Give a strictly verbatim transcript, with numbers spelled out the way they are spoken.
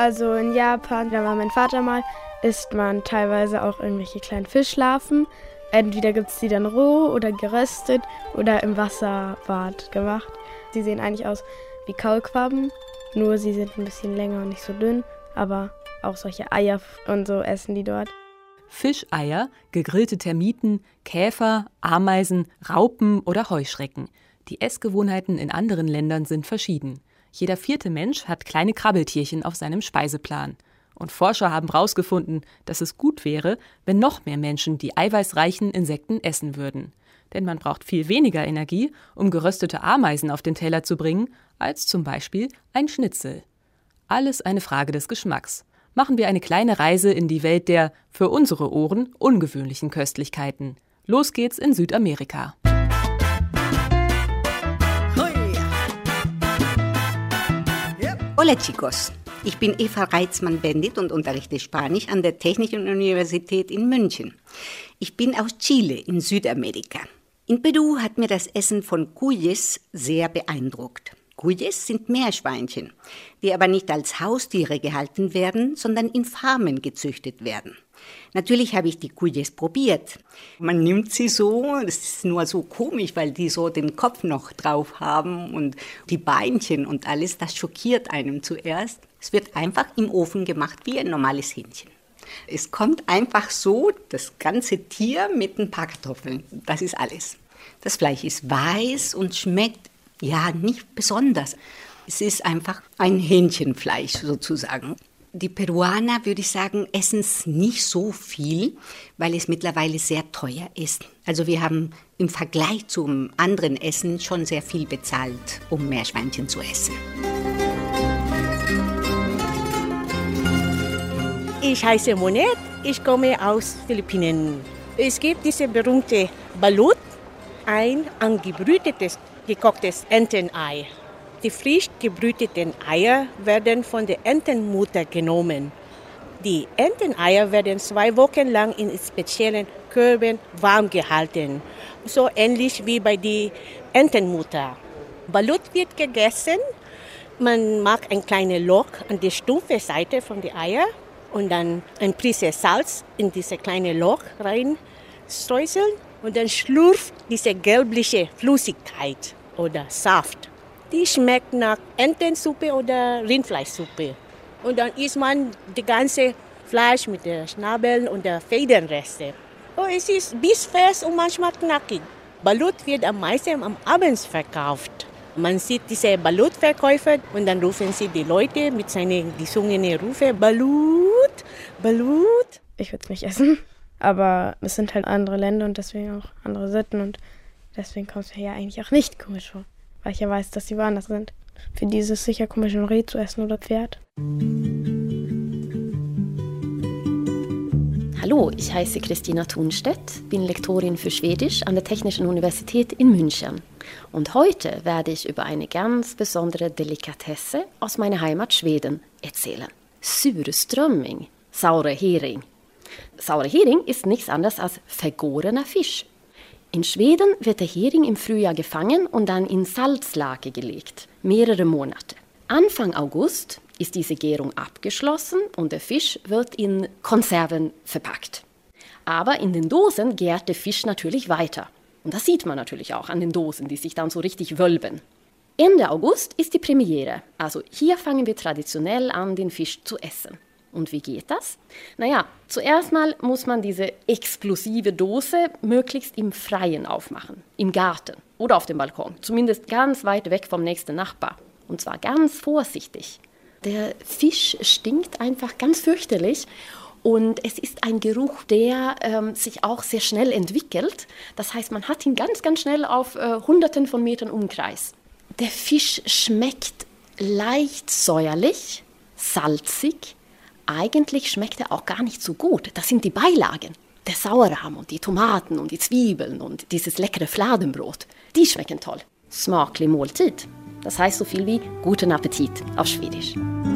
Also in Japan, da war mein Vater mal, isst man teilweise auch irgendwelche kleinen Fischlarven. Entweder gibt es die dann roh oder geröstet oder im Wasserbad gemacht. Sie sehen eigentlich aus wie Kaulquappen, nur sie sind ein bisschen länger und nicht so dünn, aber auch solche Eier und so essen die dort. Fischeier, gegrillte Termiten, Käfer, Ameisen, Raupen oder Heuschrecken. Die Essgewohnheiten in anderen Ländern sind verschieden. Jeder vierte Mensch hat kleine Krabbeltierchen auf seinem Speiseplan. Und Forscher haben herausgefunden, dass es gut wäre, wenn noch mehr Menschen die eiweißreichen Insekten essen würden. Denn man braucht viel weniger Energie, um geröstete Ameisen auf den Teller zu bringen, als zum Beispiel ein Schnitzel. Alles eine Frage des Geschmacks. Machen wir eine kleine Reise in die Welt der, für unsere Ohren, ungewöhnlichen Köstlichkeiten. Los geht's in Südamerika. Hola chicos, ich bin Eva Reitzmann-Bendit und unterrichte Spanisch an der Technischen Universität in München. Ich bin aus Chile in Südamerika. In Peru hat mir das Essen von Cuyes sehr beeindruckt. Cuyes sind Meerschweinchen, die aber nicht als Haustiere gehalten werden, sondern in Farmen gezüchtet werden. Natürlich habe ich die Cuyes probiert. Man nimmt sie so, das ist nur so komisch, weil die so den Kopf noch drauf haben und die Beinchen und alles, das schockiert einem zuerst. Es wird einfach im Ofen gemacht wie ein normales Hähnchen. Es kommt einfach so, das ganze Tier mit ein paar Kartoffeln, das ist alles. Das Fleisch ist weiß und schmeckt ja nicht besonders. Es ist einfach ein Hähnchenfleisch sozusagen. Die Peruaner, würde ich sagen, essen es nicht so viel, weil es mittlerweile sehr teuer ist. Also wir haben im Vergleich zum anderen Essen schon sehr viel bezahlt, um Meerschweinchen zu essen. Ich heiße Monet, ich komme aus Philippinen. Es gibt diese berühmte Balut, ein angebrütetes, gekochtes Entenei. Die frisch gebrüteten Eier werden von der Entenmutter genommen. Die Enteneier werden zwei Wochen lang in speziellen Körben warm gehalten, so ähnlich wie bei der Entenmutter. Balut wird gegessen, man macht ein kleines Loch an die stumpfe Seite von den Eiern und dann ein Prise Salz in dieses kleine Loch rein streuseln und dann schlürft diese gelbliche Flüssigkeit oder Saft. Die schmeckt nach Entensuppe oder Rindfleischsuppe. Und dann isst man das ganze Fleisch mit den Schnabeln und den Federnreste. Oh, es ist bissfest und manchmal knackig. Balut wird am meisten am Abend verkauft. Man sieht diese Balutverkäufer und dann rufen sie die Leute mit seinen gesungenen Rufen Balut, Balut. Ich würde es nicht essen, aber es sind halt andere Länder und deswegen auch andere Sitten und deswegen kommt es mir ja eigentlich auch nicht komisch vor. Weil ich ja weiß, dass sie woanders sind. Für die ist es sicher komisch, ein Reh zu essen oder Pferd. Hallo, ich heiße Christina Thunstedt, bin Lektorin für Schwedisch an der Technischen Universität in München. Und heute werde ich über eine ganz besondere Delikatesse aus meiner Heimat Schweden erzählen. Surströmming, saure Hering. Saure Hering ist nichts anderes als vergorener Fisch. In Schweden wird der Hering im Frühjahr gefangen und dann in Salzlake gelegt, mehrere Monate. Anfang August ist diese Gärung abgeschlossen und der Fisch wird in Konserven verpackt. Aber in den Dosen gärt der Fisch natürlich weiter. Und das sieht man natürlich auch an den Dosen, die sich dann so richtig wölben. Ende August ist die Premiere, also hier fangen wir traditionell an, den Fisch zu essen. Und wie geht das? Naja, zuerst mal muss man diese explosive Dose möglichst im Freien aufmachen, im Garten oder auf dem Balkon, zumindest ganz weit weg vom nächsten Nachbar. Und zwar ganz vorsichtig. Der Fisch stinkt einfach ganz fürchterlich und es ist ein Geruch, der ähm, sich auch sehr schnell entwickelt. Das heißt, man hat ihn ganz, ganz schnell auf äh, Hunderten von Metern Umkreis. Der Fisch schmeckt leicht säuerlich, salzig. Eigentlich schmeckt er auch gar nicht so gut. Das sind die Beilagen. Der Sauerrahm und die Tomaten und die Zwiebeln und dieses leckere Fladenbrot. Die schmecken toll. Smaklig Måltid. Das heißt so viel wie guten Appetit auf Schwedisch.